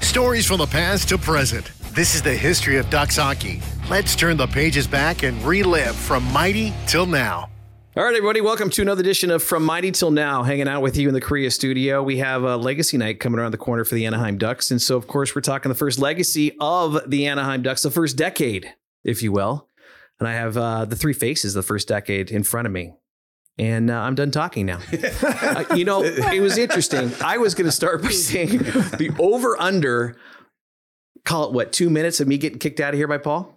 Stories from the past to present. This is the history of Ducks hockey. Let's turn the pages back and relive from mighty till now. All right, everybody, welcome to another edition of From Mighty Till Now. Hanging out with you in the Korea studio. We have a legacy night coming around the corner for the Anaheim Ducks. And so, of course, we're talking the first legacy of the Anaheim Ducks, the first decade, if you will. And I have the three faces of the first decade in front of me. And I'm done talking now. It was interesting. I was going to start by saying the over-under, call it, 2 minutes of me getting kicked out of here by Paul?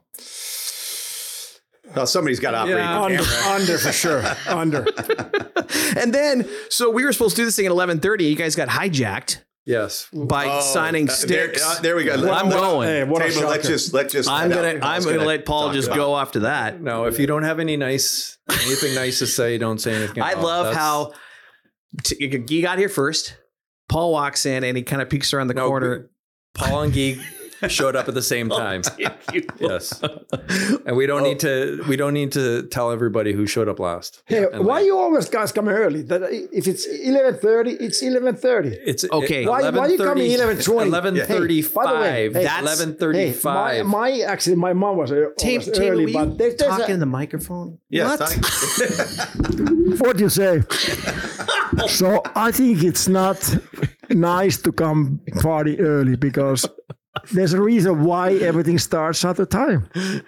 Well, somebody's got to operate the camera. Under for sure. Under. And then, so we were supposed to do this thing at 11:30. You guys got hijacked. Yes. By signing sticks. There we go. I'm going. Hey, what a Table, let's just. I'm gonna let Paul just go after that. No, if you don't have anything nice to say, don't say anything. I love how Guy got here first. Paul walks in and he kind of peeks around the corner. Paul and Guy showed up at the same time. Yes. And we don't need to tell everybody who showed up last. Hey, why you always guys come early? That if it's 11:30, it's 11:30. It's okay. Why you come 11:20? 11:35. That's 11:35. My mom was early, but there's talking in the microphone. Yes. What do you say? So I think it's not nice to come party early because there's a reason why everything starts at the time.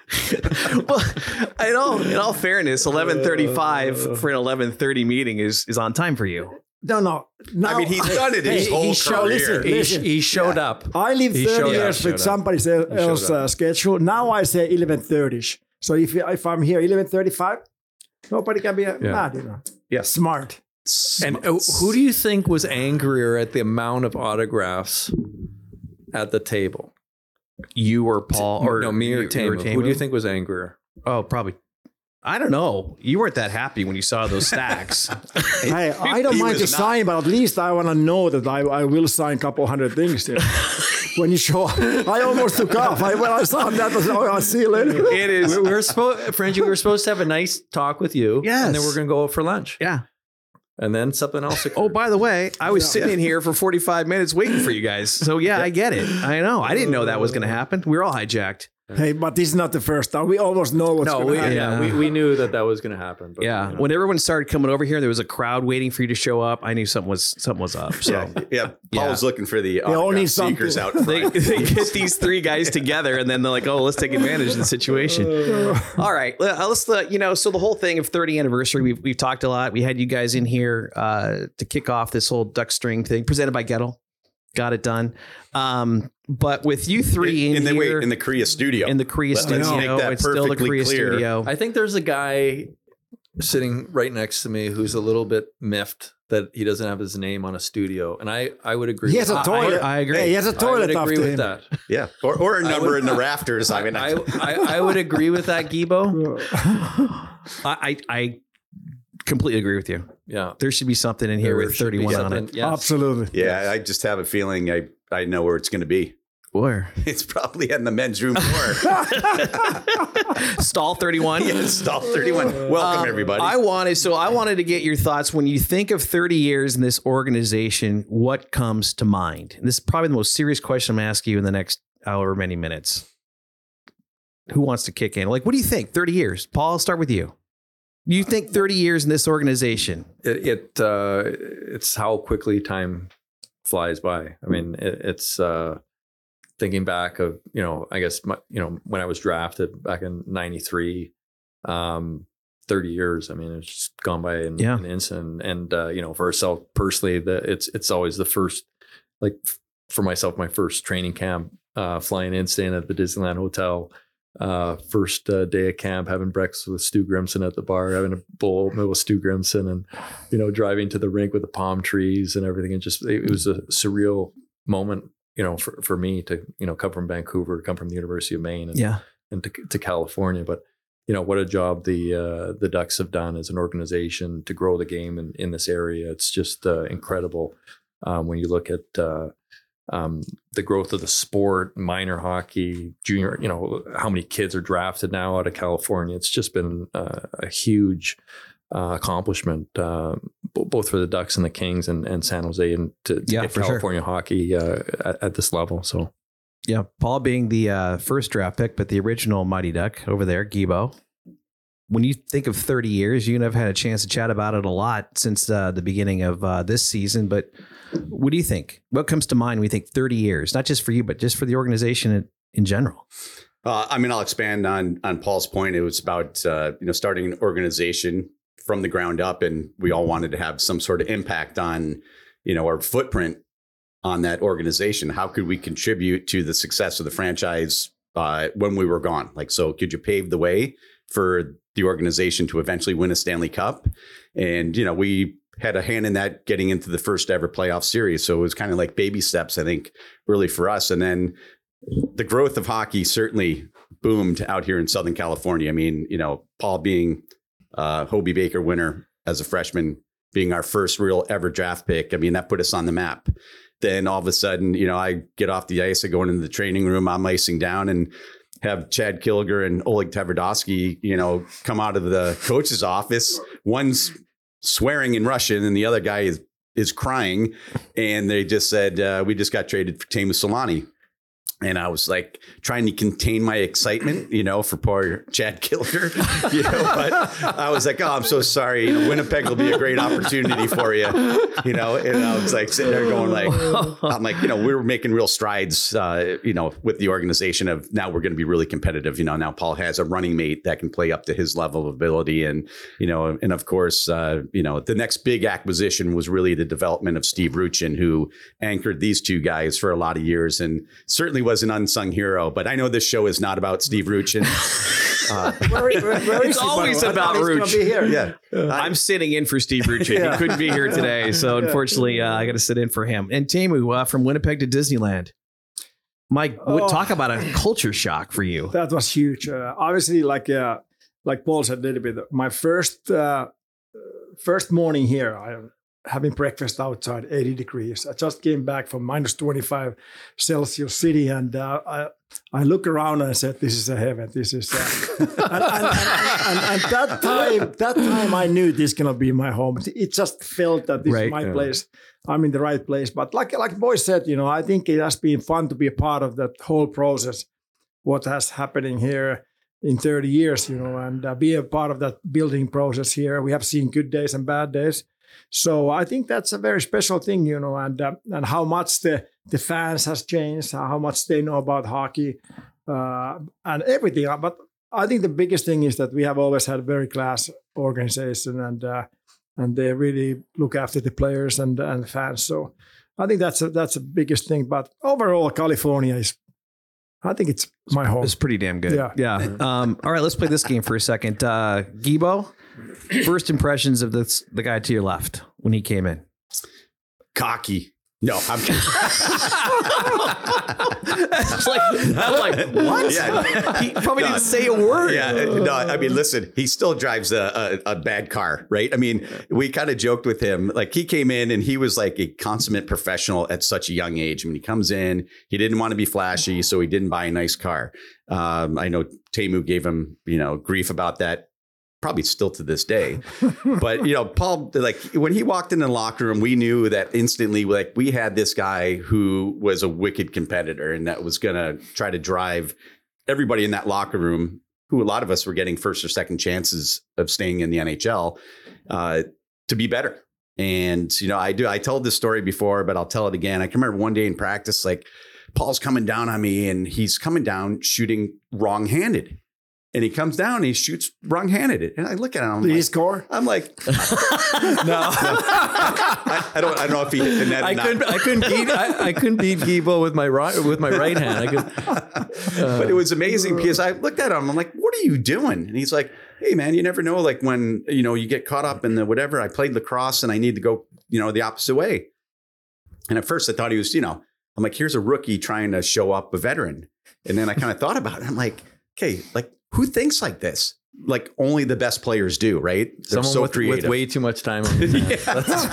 Well, in all fairness, 11:35 for an 11:30 meeting is on time for you. No. I mean, he's done it his whole career. He showed up. I lived 30 years with somebody else's schedule. Now I say 11:30. So if I'm here 11:35, nobody can be mad, Yeah. Smart. And who do you think was angrier at the amount of autographs at the table? You or Paul? Or me or Tamu? Who do you think was angrier? Oh, probably. I don't know. You weren't that happy when you saw those stacks. Hey, I don't mind to sign, but at least I want to know that I will sign a couple hundred things there. When you show up, I almost took off. When I saw that, I was like, I'll see you later. It is. We were supposed to have a nice talk with you. Yes. And then we're going to go out for lunch. Yeah. And then something else occurred. Oh, by the way, I was sitting in here for 45 minutes waiting for you guys. So, I get it. I know. I didn't know that was going to happen. We were all hijacked. Hey, but this is not the first time. We almost know what's going to happen. Yeah, we knew that was going to happen. But, When everyone started coming over here, there was a crowd waiting for you to show up. I knew something was up. So Paul's looking for the only seekers out front. they get these three guys together, and then they're like, "Oh, let's take advantage of the situation." All right, let's. So the whole thing of 30th anniversary, we've talked a lot. We had you guys in here to kick off this whole duck string thing, presented by Gettle. Got it done. But with you three in the Korea studio. In the Korea studio. It's still the Korea clear. studio. I think there's a guy sitting right next to me who's a little bit miffed that he doesn't have his name on a studio. And I would agree. He has a toilet. I agree. Hey, he has a toilet I would agree after with him. that. Yeah. Or a number in the rafters. I mean, I would agree with that, Guibo. I completely agree with you. Yeah. There should be something in here with 31 on it. Yes. Absolutely. Yeah, I just have a feeling I know where it's going to be. Where? It's probably in the men's room floor. Stall 31. Yeah, stall 31. Welcome, everybody. I wanted to get your thoughts. When you think of 30 years in this organization, what comes to mind? And this is probably the most serious question I'm going to ask you in the next however many minutes. Who wants to kick in? Like, what do you think? 30 years. Paul, I'll start with you. You think 30 years in this organization? It's how quickly time flies by. I mean, it's thinking back of, I guess, when I was drafted back in 93, 30 years. I mean, it's just gone by in an instant. And, for myself personally, it's always the first, like for myself, my first training camp, flying in, staying at the Disneyland Hotel. First day of camp, having breakfast with Stu Grimson at the bar, having a bowl with Stu Grimson, and driving to the rink with the palm trees and everything. And it was a surreal moment, for me to come from Vancouver, come from the University of Maine, and to California. But what a job the Ducks have done as an organization to grow the game in this area. It's just incredible when you look at the growth of the sport, minor hockey, junior, how many kids are drafted now out of California. It's just been a huge accomplishment both for the Ducks and the Kings and San Jose, and to get California hockey at this level. So, yeah, Paul being the first draft pick, but the original Mighty Duck over there, Guibo. When you think of 30 years, you and I've had a chance to chat about it a lot since the beginning of this season. But what do you think? What comes to mind when you think 30 years? Not just for you, but just for the organization in general. I mean, I'll expand on Paul's point. It was about starting an organization from the ground up, and we all wanted to have some sort of impact on our footprint on that organization. How could we contribute to the success of the franchise when we were gone? Like, so could you pave the way for the organization to eventually win a Stanley Cup? And, we had a hand in that, getting into the first ever playoff series. So it was kind of like baby steps, I think, really for us. And then the growth of hockey certainly boomed out here in Southern California. I mean, Paul being Hobey Baker winner as a freshman, being our first real ever draft pick. I mean, that put us on the map. Then all of a sudden, I get off the ice, I go into the training room, I'm icing down, and have Chad Kilger and Oleg Tverdovsky, come out of the coach's office. One's swearing in Russian and the other guy is crying. And they just said, we just got traded for Teemu Selanne. And I was like trying to contain my excitement, for poor Chad Kilger, but I was like, oh, I'm so sorry. Winnipeg will be a great opportunity for you, and I was like sitting there going we were making real strides, with the organization of now we're going to be really competitive. Now Paul has a running mate that can play up to his level of ability. And, and of course, the next big acquisition was really the development of Steve Ruchin, who anchored these two guys for a lot of years and certainly was an unsung hero. But I know this show is not about Steve Ruchin. It's always about Ruch. Yeah. I'm sitting in for Steve Ruchin. He couldn't be here today. So unfortunately, I got to sit in for him. And Teemu, from Winnipeg to Disneyland. Mike, talk about a culture shock for you. That was huge. Obviously, like Paul said a little bit, my first morning here, I'm having breakfast outside, 80 degrees. I just came back from minus 25 Celsius city, and I look around and I said, "This is a heaven. This is." And that time, I knew this is gonna be my home. It just felt that this is my place. I'm in the right place. But like boys said, I think it has been fun to be a part of that whole process. What has happening here in 30 years, and be a part of that building process here. We have seen good days and bad days. So I think that's a very special thing, and how much the fans has changed, how much they know about hockey and everything. But I think the biggest thing is that we have always had a very class organization, and they really look after the players and the fans. So I think that's the biggest thing. But overall, California I think it's my home. It's pretty damn good. Yeah. All right, let's play this game for a second. Guibo, first impressions of the guy to your left when he came in. Cocky. No, I'm kidding. I'm like, what? Yeah. He probably didn't say a word. Yeah, no, I mean, listen, he still drives a bad car, right? I mean, we kind of joked with him. Like, he came in and he was like a consummate professional at such a young age. When he comes in, he didn't want to be flashy, so he didn't buy a nice car. I know Teemu gave him, grief about that. Probably still to this day. But, Paul, like when he walked in the locker room, we knew that instantly, like we had this guy who was a wicked competitor and that was going to try to drive everybody in that locker room, who a lot of us were getting first or second chances of staying in the NHL, to be better. And, I told this story before, but I'll tell it again. I can remember one day in practice, like Paul's coming down on me and he's coming down shooting wrong-handed. And he comes down and he shoots wrong-handed. And I look at him. Did he score? I'm like, no. I don't know if he hit the net. I couldn't beat Guibo with my right hand. But it was amazing because I looked at him. I'm like, what are you doing? And he's like, hey man, you never know. Like when you get caught up in the whatever. I played lacrosse and I need to go the opposite way. And at first I thought he was I'm like, here's a rookie trying to show up a veteran. And then I kind of thought about it. I'm like, okay, like. Who thinks like this? Like only the best players do, right? They're Someone with way too much time on his hands.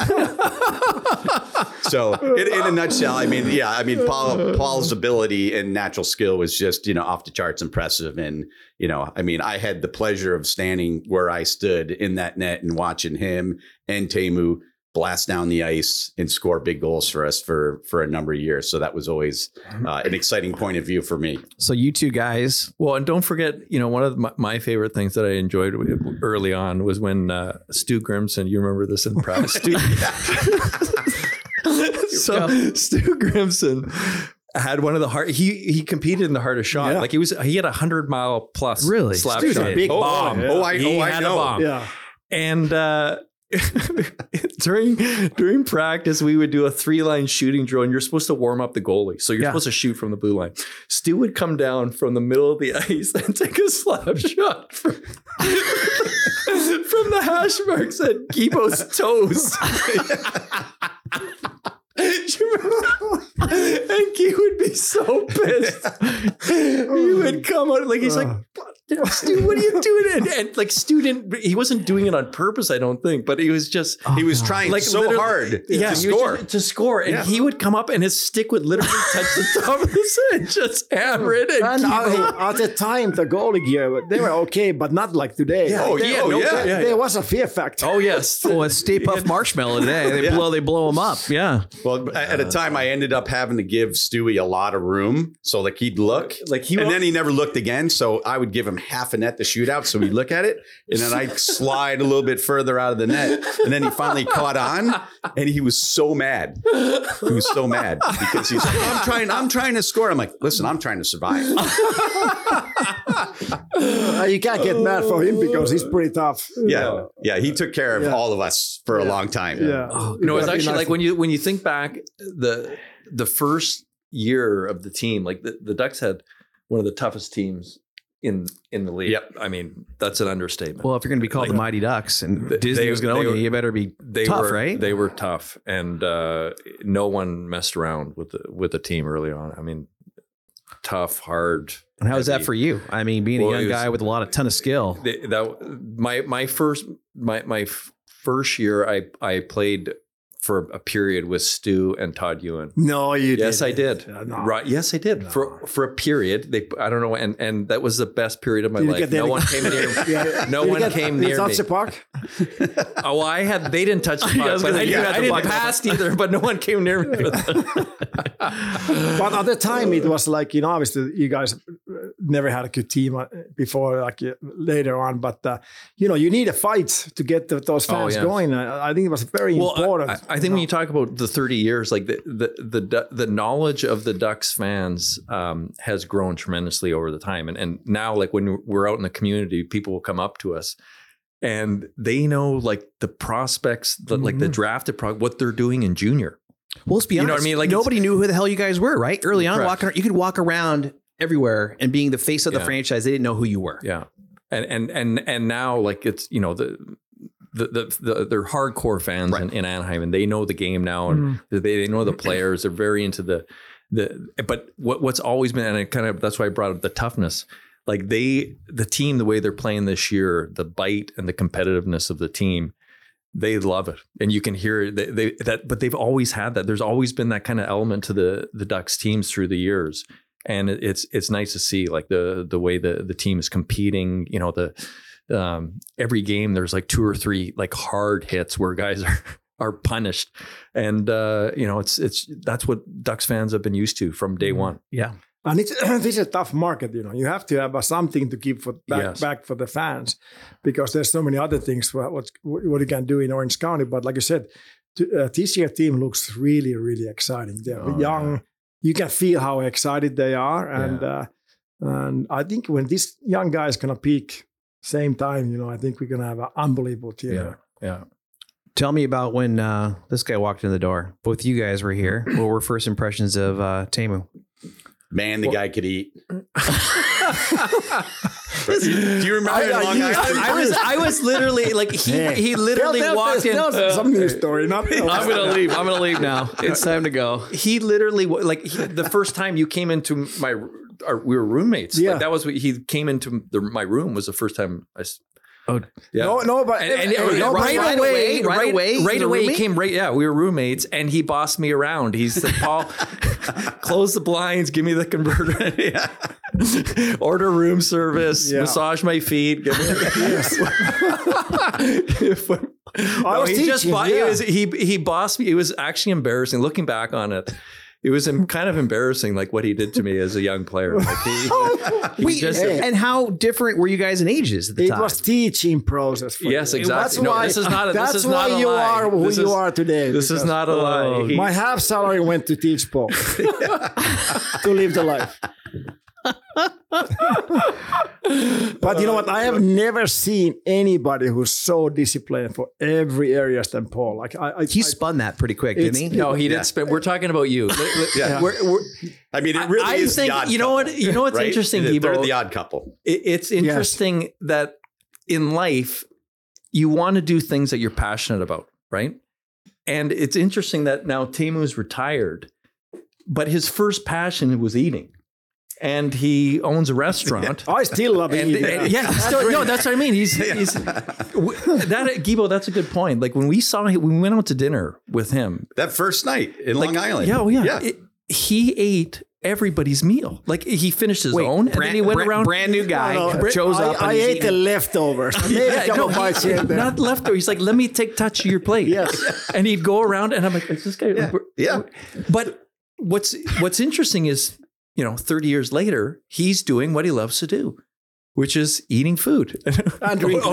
So in a nutshell, Paul's ability and natural skill was just, off the charts impressive. And, I had the pleasure of standing where I stood in that net and watching him and Teemu blast down the ice and score big goals for us for a number of years. So that was always an exciting point of view for me. So you two guys, Well, and don't forget, one of my favorite things that I enjoyed early on was when Stu Grimson, you remember this in practice? So Stu Grimson had one of the hard. He competed in the hardest shot. Yeah. Like he had 100-mile plus Really? slap Stu's a shot. big bomb. boy. Oh, I had know. a bomb. Yeah. And during practice, we would do a 3-line shooting drill, and you're supposed to warm up the goalie. So you're supposed to shoot from the blue line. Stu would come down from the middle of the ice and take a slap shot from the hash marks at Kibo's toes. And he would be so pissed. He would come out like he's like, Stu, what are you doing? And like Stu he wasn't doing it on purpose, I don't think, but he was just He was trying like so literally- hard yeah, to he was score. to score. And he would come up and his stick would literally touch the top of his head, just hammer it. And Kibo- at the time, the goalie gear, they were okay, but not like today. Oh, Like, yeah, yeah. There was a fear factor. Oh yes. a Stay Puft Marshmallow today. They blow them up. Yeah. Well, at a time, I ended up having to give Stewie a lot of room, so like he'd look, and then he never looked again. So I would give him half a net to shoot out, so he'd look at it, and then I'd slide a little bit further out of the net, and then he finally caught on, and he was so mad. He was so mad because he's like, I'm trying to score. I'm like, listen, I'm trying to survive. You can't get mad for him because he's pretty tough. Yeah, he took care of all of us for a long time. Yeah. It's actually like when you think back, the first year of the team, like the Ducks had one of the toughest teams in the league. Yep. I mean, that's an understatement. Well, if you're going to be called the Mighty Ducks and Disney was going to own you, you better be tough, right? They were tough, and no one messed around with the team early on. I mean, tough, hard. And how was that for you? I mean, being a young guy with a ton of skill. My first year, I played for a period with Stu and Todd Ewan. No, you didn't. Yes, I did. No. Right? Yes, I did. No. For a period. I don't know, and that was the best period of my Did you life. get No one came near. No one came near touch me. the puck? Oh, they didn't touch the puck, but I didn't pass either. But no one came near me. But at the time, it was like, obviously you guys never had a good team before, like later on. But, you need a fight to get those fans going. I think it was very important. I think when you talk about the 30 years, like the knowledge of the Ducks fans has grown tremendously over the time. And now, like when we're out in the community, people will come up to us and they know like the prospects, like the drafted what they're doing in junior. Well, let's be honest. You know what I mean? Like nobody knew who the hell you guys were, right? Early on, Correct. you could walk around everywhere and being the face of the franchise, they didn't know who you were. Yeah. And now like it's, they're hardcore fans in Anaheim, and they know the game now, and they know the players. They're very into but what's always been, and that's why I brought up the toughness. Like the team, the way they're playing this year, the bite and the competitiveness of the team, they love it, and you can hear it. But they've always had that. There's always been that kind of element to the Ducks teams through the years, and it's nice to see like the way the team is competing. Every game there's like 2 or 3 like hard hits where guys are punished, and it's that's what Ducks fans have been used to from day one. Yeah. And it's a tough market, You have to have something to keep back for the fans, because there's so many other things what you can do in Orange County. But like I said, this year team looks really, really exciting. They're young. Yeah. You can feel how excited they are, and I think when these young guys gonna peak same time, I think we're gonna have an unbelievable team. Yeah. Tell me about when this guy walked in the door. Both you guys were here. What were first impressions of Teemu? Man, the guy could eat. Do you remember Long Island? I was literally like he literally walked in. Some news story. I'm gonna leave. I'm gonna leave now. It's time to go. He literally the first time you came into we were roommates. Yeah, like, that was what he came into my room was the first time I. Oh yeah. No, but right away he came right. Yeah, we were roommates, and he bossed me around. He said, "Paul, close the blinds, give me the converter, order room service, massage my feet." I was teaching. Yeah. He bossed me. It was actually embarrassing. Looking back on it, it was kind of embarrassing, like what he did to me as a young player. Like and how different were you guys in ages at the time? It was teaching process. For Yes, you. exactly. That's why, this is not. that's This is why not a you lie. are who This you is- are today. This is because not a lie. my half salary went to teach Paul to live the life. But you know what? I have never seen anybody who's so disciplined for every area than Paul. Like He spun that pretty quick, didn't he? No, he didn't spend. We're talking about you. Yeah. We're- I mean, it really I is think the odd you know couple, what. You know what's right? interesting, They're Guibo? the odd couple. It's interesting that in life you want to do things that you're passionate about, right? And it's interesting that now Teemu's retired, but his first passion was eating, and he owns a restaurant. I still love eating. No, that's what I mean. He's that Guibo. That's a good point. Like when we saw him, we went out to dinner with him. That first night in Long Island. Yeah. He ate everybody's meal. Like he finished his own, and then he went around. Brand new guy shows up. I and he's ate the eating. leftovers. Maybe a couple bites here and there. Not leftover. He's like, let me take touch of your plate. Yes. And he'd go around, and I'm like, is this guy? Yeah. But what's interesting is, 30 years later, he's doing what he loves to do, which is eating food And drinking.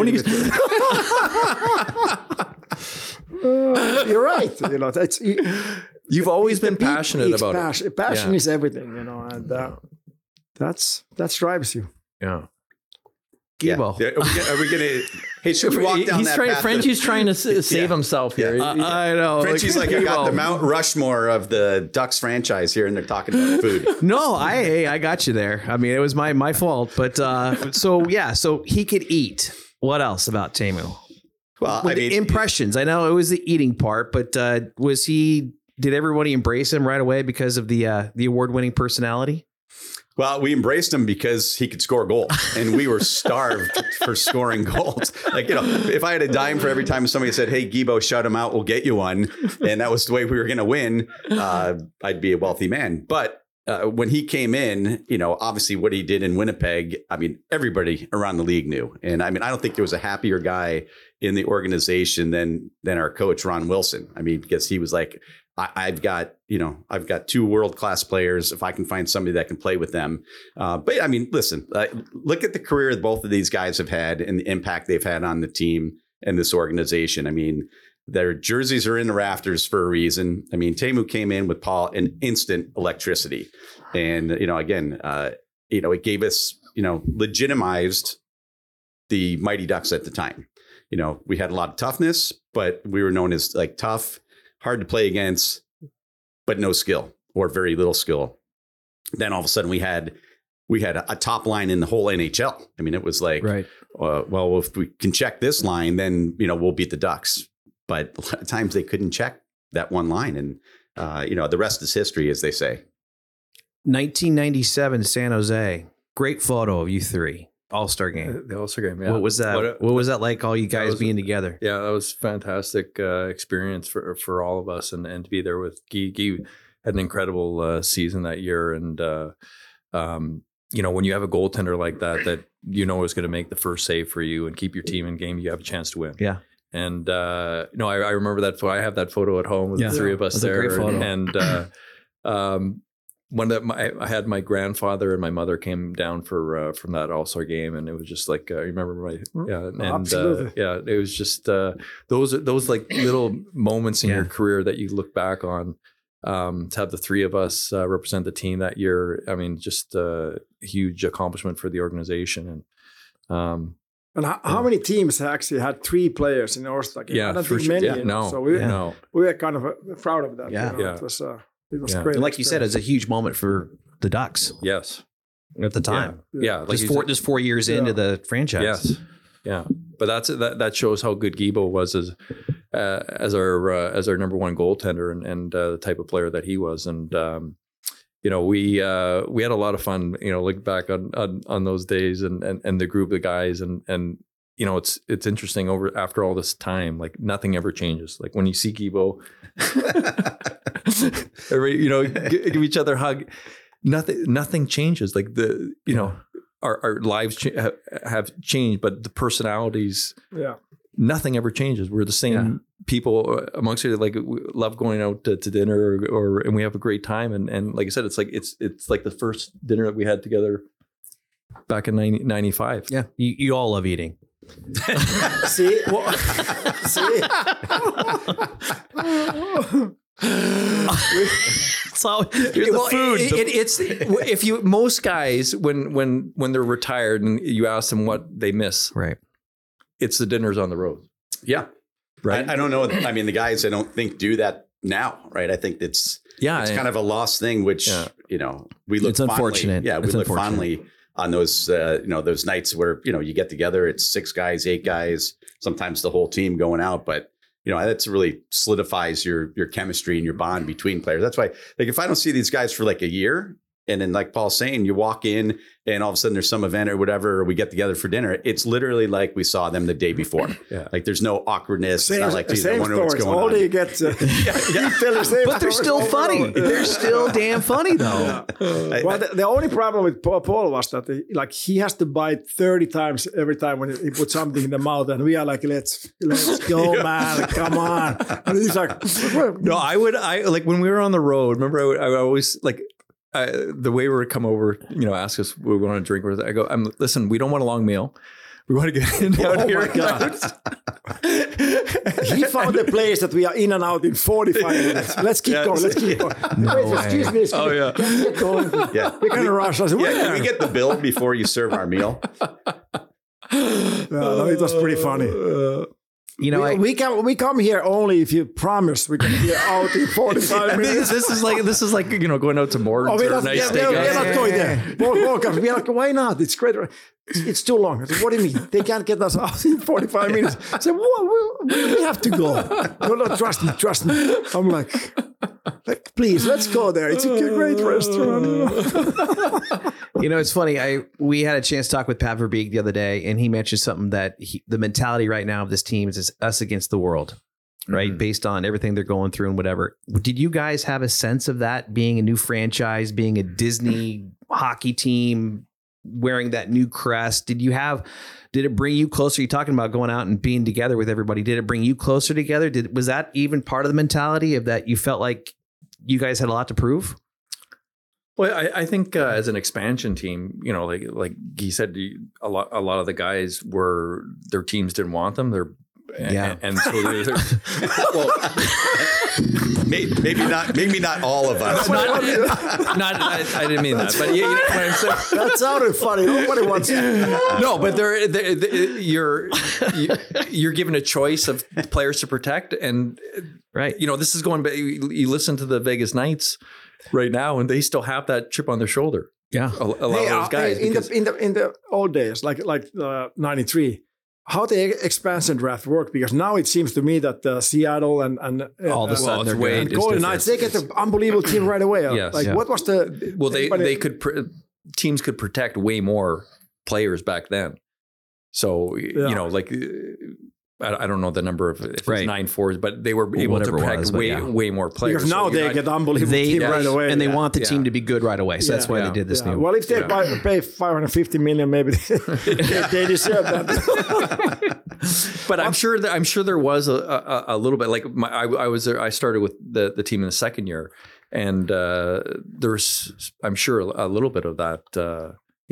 You're right. It's You've always been the people passionate eat about passion. it. Passion Yeah. is everything, and that drives you. Yeah. Guibo. Yeah. Are we gonna? Hey, should we walk down He's that trying. path? Frenchie's trying to save himself here. Yeah. I know. Frenchie's like, I got the Mount Rushmore of the Ducks franchise here, and they're talking about food. No, I got you there. I mean, it was my fault. But so he could eat. What else about Teemu? Well, With the impressions. I know it was the eating part, but did everybody embrace him right away because of the award-winning personality? Well, we embraced him because he could score goals, and we were starved for scoring goals. Like, if I had a dime for every time somebody said, "Hey, Guibo, shut him out, we'll get you one," and that was the way we were going to win, I'd be a wealthy man. But when he came in, obviously what he did in Winnipeg, I mean, everybody around the league knew. And I mean, I don't think there was a happier guy in the organization than our coach, Ron Wilson. I mean, because he was like, I've got two world-class players. If I can find somebody that can play with them. But I mean, listen, look at the career that both of these guys have had and the impact they've had on the team and this organization. I mean, their jerseys are in the rafters for a reason. I mean, Teemu came in with Paul an instant electricity. And, again, it gave us, legitimized the Mighty Ducks at the time. We had a lot of toughness, but we were known as like tough, hard to play against, but no skill or very little skill. Then all of a sudden we had a top line in the whole NHL. I mean, it was like, Right. Well, if we can check this line, then, we'll beat the Ducks. But a lot of times they couldn't check that one line. And, the rest is history, as they say. 1997 San Jose. Great photo of you three. All-Star game. The All-Star game. Yeah. What was that? What was that like? All you guys being together. Yeah, that was a fantastic experience for all of us, and to be there with Guy. Guy had an incredible season that year, and when you have a goaltender like that is going to make the first save for you and keep your team in game, you have a chance to win. Yeah. And I remember that photo. I have that photo at home with the three of us That's a there. great photo. And I had my grandfather and my mother came down from that All-Star game, and it was just like I remember Absolutely. it was just those like little moments in your career that you look back on. To have the three of us represent the team that year, I mean, just a huge accomplishment for the organization. And how many teams actually had three players in the All-Star game? Yeah, I don't for think sure. many. Yeah, no, So we no. were kind of proud of that. Yeah. Yeah. It was Yeah. great. And like you said, it's a huge moment for the Ducks Yes. at the time. Yeah. Like you said. Just 4 years into the franchise. Yes. Yeah. But that shows how good Guibo was as our number one goaltender and the type of player that he was. And we had a lot of fun, looking back on those days and the group of guys and it's interesting after all this time, like nothing ever changes. Like when you see Guibo, give each other a hug, nothing changes. Like our lives have changed, but the personalities nothing ever changes. We're the same people amongst it. Like we love going out to dinner and we have a great time. And like I said, it's like the first dinner that we had together back in 95. Yeah. You all love eating. See? See? So here's the food. It's if you most guys when they're retired and you ask them what they miss, right. It's the dinners on the road. Yeah. Right. I don't know. I mean, the guys I don't think do that now, right? I think it's kind of a lost thing, which, we look it's fondly. unfortunate. Yeah. We look fondly on those, those nights where, you get together, it's 6 guys, 8 guys, sometimes the whole team going out. But, that's really solidifies your chemistry and your bond between players. That's why, like, if I don't see these guys for like a year, and then like Paul's saying, you walk in and all of a sudden there's some event or whatever, or we get together for dinner. It's literally like we saw them the day before. Yeah. Like there's no awkwardness. Same, it's not like, same I wonder what's stories. going All on. you get to tell the same But they're stories still over and funny. over. They're still damn funny though. Well, the only problem with Paul was that he has to bite 30 times every time when he puts something in the mouth, and we are like, let's go, man, come on. And he's like, No, I like when we were on the road. Remember, I always like. The way we would come over, ask us what we want to drink. I go, listen, we don't want a long meal. We want to get in out here. My God. He found a place that we are in and out in 45 minutes. Let's keep going. Let's keep going. Wait, excuse me. Oh, yeah. Let's get going. Yeah. We're going to rush us. Can we get the bill before you serve our meal? No, it was pretty funny. We come here only if you promise we can be out in 45 minutes. This is like going out to Morton's or a nice steak. We're not going there. We're like, why not? It's great. It's too long. I said, what do you mean? They can't get us out in 45 minutes. I said, we have to go. No, trust me. I'm like, please, let's go there. It's a great restaurant. It's funny. We had a chance to talk with Pat Verbeek the other day, and he mentioned something that the mentality right now of this team is us against the world, right? Mm-hmm. Based on everything they're going through and whatever. Did you guys have a sense of that, being a new franchise, being a Disney hockey team, wearing that new crest? Did it bring you closer? You're talking about going out and being together with everybody. Did it bring you closer together? Was that even part of the mentality of that? You felt like you guys had a lot to prove? Well, I think as an expansion team, like he said, a lot of the guys their teams didn't want them. And so they're well, maybe not all of us. I didn't mean that, but what I'm saying. That sounded funny. Nobody wants. No, but you're given a choice of players to protect, and right. This is going. You listen to the Vegas Knights right now, and they still have that chip on their shoulder. Yeah, a lot of those guys. In the old days, like 93. How the expansion draft worked, because now it seems to me that Seattle and all of a sudden they're way Golden Knights, they get an unbelievable team right away. Yes. What was the? Well, they could teams could protect way more players back then. So I don't know the number of if it's 9-4s, but they were able to protect way more players. Because now they get unbelievable team right away, and they want the team to be good right away. So that's why they did this new. Well, if they pay $550 million, maybe they deserve that. But I'm sure there was a little bit. Like I started with the team in the second year, and there's I'm sure a little bit of that.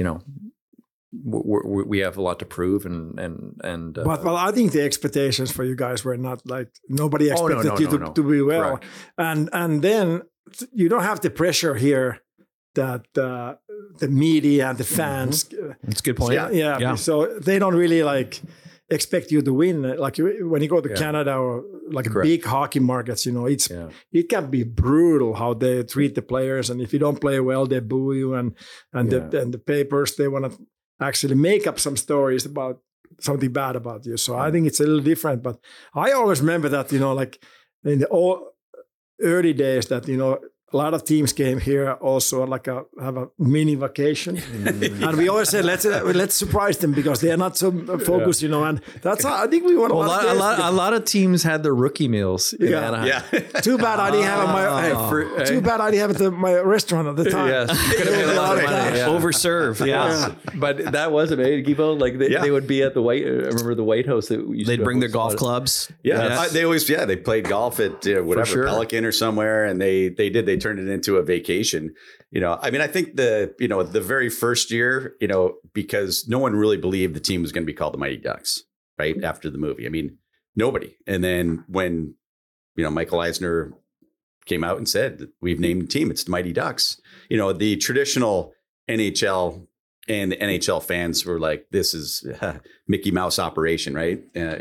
We have a lot to prove, and but I think the expectations for you guys were not like nobody expected you to be well, and then you don't have the pressure here that the media and the fans. That's a good point. Yeah. So they don't really expect you to win. Like when you go to Canada or big hockey markets, it can be brutal how they treat the players, and if you don't play well, they boo you, and the papers, they want to actually make up some stories about something bad about you. So I think it's a little different. But I always remember that, in the early days that, a lot of teams came here also have a mini vacation, and we always said let's surprise them because they are not so focused, you know. And that's how I think we won a lot of teams had their rookie meals in Anaheim. Yeah. Too bad I didn't have too bad I didn't have it at my restaurant at the time. Yes. Could have made a lot of money. Yeah. Overserve. Yeah. But that wasn't it, Guibo. Like they would be at the I remember the White House. They'd bring their golf clubs. Yeah, they always they played golf at whatever Pelican or somewhere, and they turned it into a vacation. You know, I mean, I think the very first year, you know, because no one really believed the team was going to be called the Mighty Ducks, right after the movie. I mean, nobody. And then when Michael Eisner came out and said, "We've named the team, it's the Mighty Ducks," you know, the traditional NHL and the NHL fans were like, "This is a Mickey Mouse operation," right?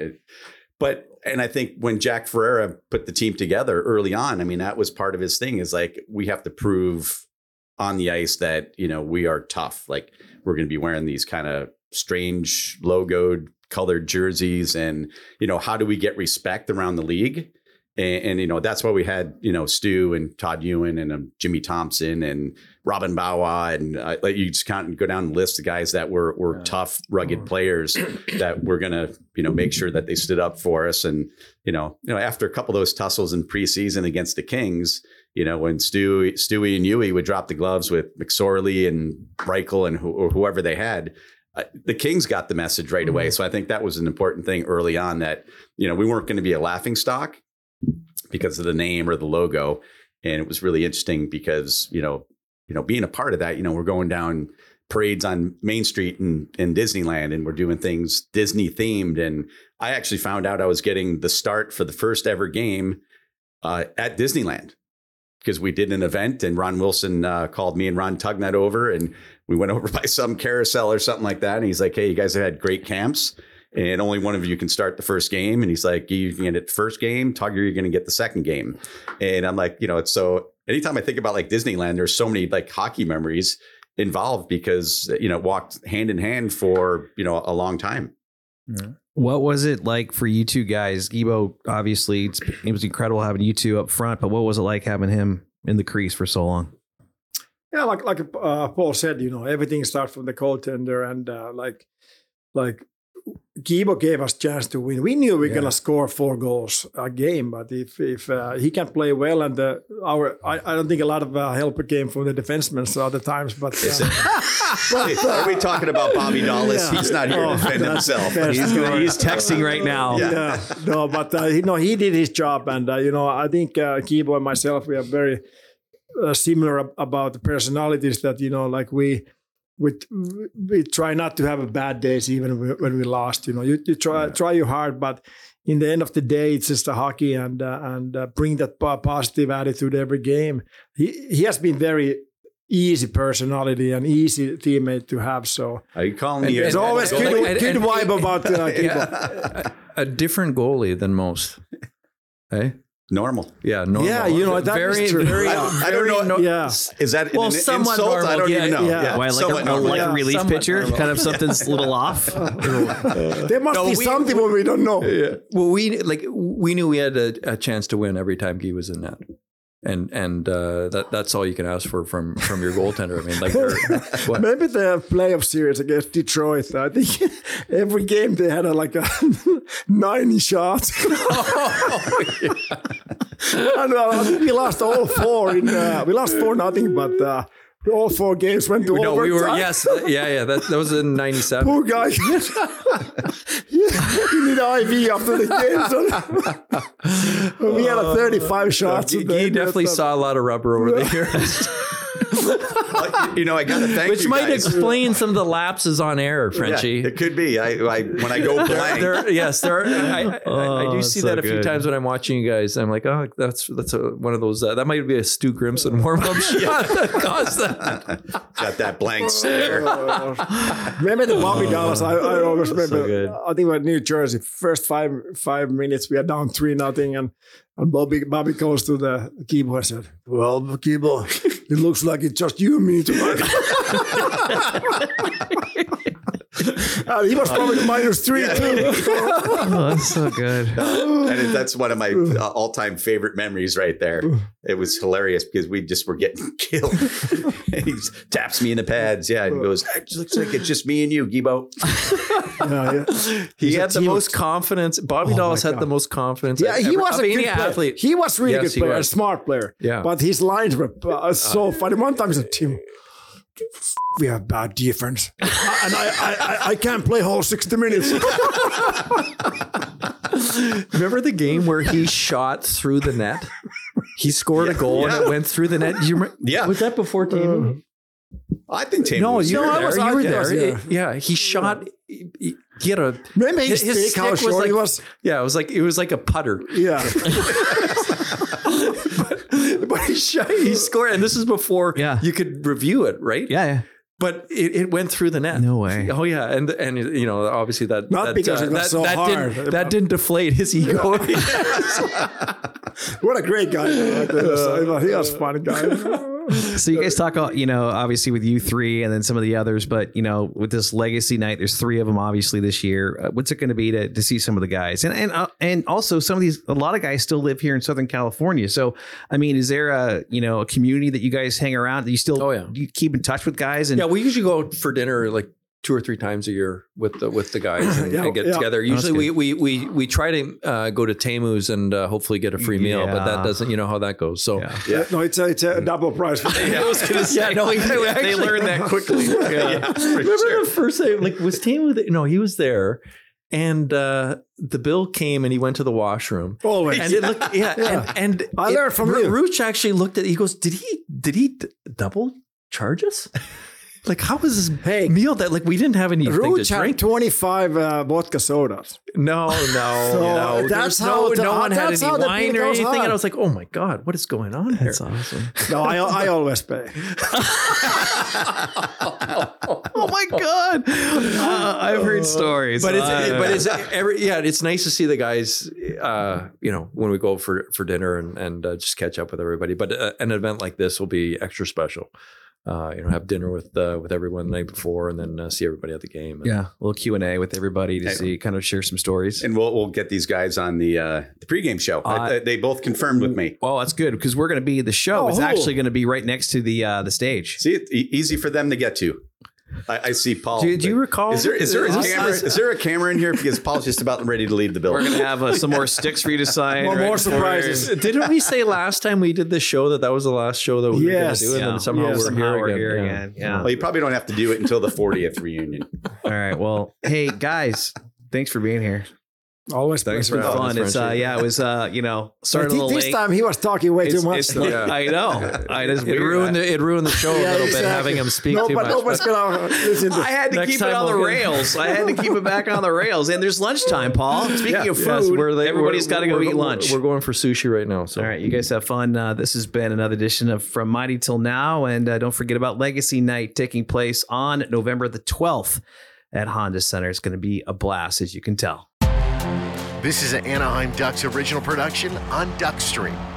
And I think when Jack Ferreira put the team together early on, I mean, that was part of his thing is like, we have to prove on the ice that, you know, we are tough. Like we're going to be wearing these kind of strange logoed colored jerseys and, you know, how do we get respect around the league? And you know, that's why we had, you know, Stu and Todd Ewan and Jimmy Thompson and Robin Bawa. And like you just can't go down the list of guys that were tough, rugged players that were going to, you know, make sure that they stood up for us. And, you know, after a couple of those tussles in preseason against the Kings, you know, when Stewie and Yui would drop the gloves with McSorley and Reichel and whoever they had, the Kings got the message right away. So I think that was an important thing early on that, you know, we weren't going to be a laughing stock because of the name or the logo. And it was really interesting because, you know, being a part of that, you know, we're going down parades on Main Street in Disneyland and we're doing things Disney themed. And I actually found out I was getting the start for the first ever game at Disneyland because we did an event and Ron Wilson called me and Ron Tugnut over and we went over by some carousel or something like that. And he's like, "Hey, you guys have had great camps. And only one of you can start the first game." And he's like, "You can get the first game. Tugger, you're going to get the second game." And I'm like, you know, it's so anytime I think about like Disneyland, there's so many like hockey memories involved because, you know, it walked hand in hand for, you know, a long time. What was it like for you two guys? Guibo, obviously, it was incredible having you two up front, but what was it like having him in the crease for so long? Yeah, like Paul said, you know, everything starts from the goaltender and like Guibo gave us a chance to win. We knew we were going to score 4 goals a game, but if he can play well, and I don't think a lot of help came from the defensemen so other times. But are we talking about Bobby Dallas? He's not here to defend himself. He's texting right now. Yeah. No, but he did his job, and you know, I think Guibo and myself, we are very similar about the personalities that, you know, like we try not to have a bad days even when we lost. You know, you try your hard, but in the end of the day, it's just a hockey and bring that positive attitude every game. He has been very easy personality and easy teammate to have. So are you calling me? It's always good vibe about Guibo. A different goalie than most. Hey. Normal. Yeah, normal. Yeah, you know, that very, is true. very, I don't know. Yeah. Is that an somewhat insult? normal. I don't even know. Yeah. Why, like a relief pitcher? Normal. Kind of something's a little off? There must be something we don't know. Yeah. Well, we knew we had a chance to win every time Guy was in net. And that's all you can ask for from your goaltender. I mean, like maybe the playoff series against Detroit. I think every game they had 9 shots. And I think we lost all 4 we lost 4-0, but all 4 games went to overtime. We were that was in '97. Poor guy. He need an IV after the game. So we had 35 shots. He definitely saw a lot of rubber over the years. You know, I got to thank Which you might guys. explain some of the lapses on air, Frenchie. Yeah, it could be. I when I go blank. I do see that a few times when I'm watching you guys. I'm like, oh, that's one of those. That might be a Stu Grimson warm-up shot that caused that. Got that blank stare. Remember the Bobby Dallas? I always remember. I think we're in New Jersey. First 5 minutes, we are down 3-0, and Bobby goes to the Guibo and said, "Well, Guibo, it looks like it's just you and me tonight." He was probably -3 too. Oh, that's so good. And that's one of my all-time favorite memories right there. It was hilarious because we just were getting killed. And he taps me in the pads. Yeah. And he goes, it looks like it's just me and you, Guibo. He He's a had the team- most confidence. Bobby Dolls had the most confidence. Yeah, he was of a any good player. athlete. He was really Yes, good he player, was. a smart player. Yeah. But his lines were so funny. One time he said, Tim, we have bad defense. And I can't play whole 60 minutes. Remember the game where he shot through the net? He scored a goal and it went through the net. You remember? Yeah. Was that before Tamu? I think Tamu No, was you there. were there. You were there. there. Yeah, he shot. He had a. Remember his His stick, how stick was short like- he was? Yeah, it was like a putter. Yeah. But he scored, and this is before you could review it, right? Yeah. But it went through the net. No way. Oh yeah, and you know obviously that Not because it was so hard. That didn't deflate his ego. What a great guy. He was a funny guy. So you guys talk, obviously with you three and then some of the others, but with this legacy night, there's 3 of them obviously this year. What's it going to be to see some of the guys? And also a lot of guys still live here in Southern California. So, I mean, is there a community that you guys hang around that you still do you keep in touch with guys? And yeah, we usually go out for dinner like 2 or 3 times a year with the guys and get together. Usually we try to go to Tamu's and hopefully get a free meal, but that doesn't, you know how that goes. So No, it's a double price. I was going to say, they learned that quickly. Remember the first day, like was Tamu there? No, he was there. And the bill came and he went to the washroom. Always. And it looked, and I learned from you. Rooch actually looked at it. He goes, did he double charge us? Like, how was this meal that, like, we didn't have anything Rooch to had drink? 25 vodka sodas. No. that's There how was the- no one had that's any how the wine beer or goes anything. on. And I was like, oh my God, what is going on here? That's awesome. No, I always pay. Oh my God. I've heard stories. But it's nice to see the guys, when we go for dinner and just catch up with everybody. But an event like this will be extra special. Have dinner with everyone the night before, and then see everybody at the game. Yeah, a little Q&A with everybody to see, kind of share some stories. And we'll get these guys on the pregame show. They both confirmed with me. Well, that's good because we're going to be the show. It's actually going to be right next to the stage. See, it's easy for them to get to. I see Paul. Do you recall? Is there a camera in here? Because Paul's just about ready to leave the building. We're going to have some more sticks for you to sign. More surprises. Didn't we say last time we did this show that was the last show that we were going to do? And Yeah. then somehow we're here again. Yeah. Well, you probably don't have to do it until the 40th reunion. All right. Well, hey, guys, thanks for being here. Always Thanks pleasure. for fun. It's it was started a little This late. time he was talking way too much. I know. It ruined the show a little bit having him speak too much. Nobody's gonna listen to I had to Next keep it time on the we'll get- rails. I had to keep it back on the rails. And there's lunchtime, Paul. Speaking of food, everybody's got to go eat lunch. We're going for sushi right now. So All right, you guys have fun. This has been another edition of From Mighty Till Now. And don't forget about Legacy Night taking place on November the 12th at Honda Center. It's going to be a blast, as you can tell. This is an Anaheim Ducks original production on Duckstream.